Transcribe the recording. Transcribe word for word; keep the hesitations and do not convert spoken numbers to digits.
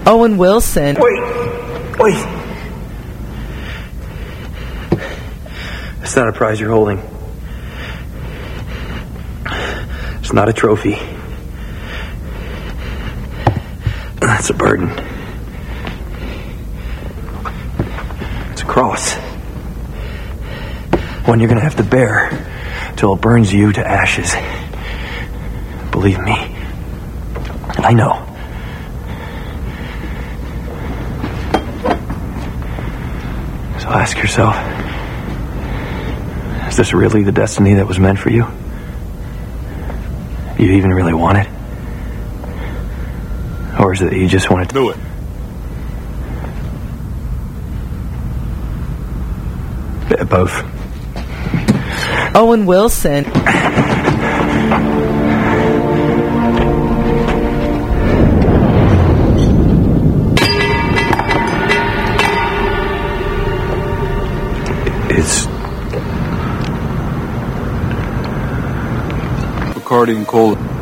Owen Wilson. Wait, wait. It's not a prize you're holding. It's not a trophy. That's a burden. It's a cross. One you're gonna have to bear till it burns you to ashes. Believe me. I know. So ask yourself, is this really the destiny that was meant for you? Do you even really want it? Or is it that you just want to do it? Yeah, both. Owen Wilson. It's Bacardi and cola.